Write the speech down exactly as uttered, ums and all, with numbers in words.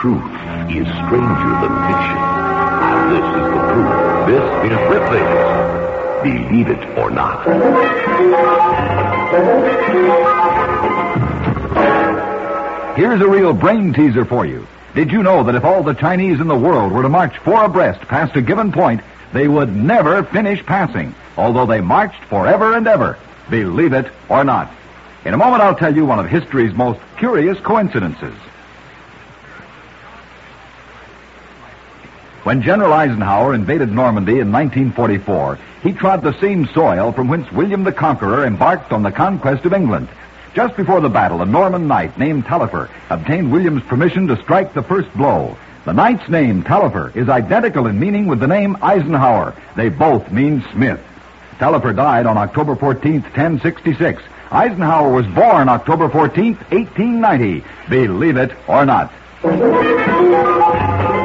truth is stranger than fiction. And this is the proof. This is Ripley's Believe It or Not. Here's a real brain teaser for you. Did you know that if all the Chinese in the world were to march four abreast past a given point, they would never finish passing, although they marched forever and ever? Believe it or not. In a moment, I'll tell you one of history's most curious coincidences. When General Eisenhower invaded Normandy in nineteen forty-four, he trod the same soil from whence William the Conqueror embarked on the conquest of England. Just before the battle, a Norman knight named Taillefer obtained William's permission to strike the first blow. The knight's name, Taillefer, is identical in meaning with the name Eisenhower. They both mean Smith. Taillefer died on October fourteenth, ten sixty-six. Eisenhower was born October fourteenth, eighteen ninety. Believe it or not.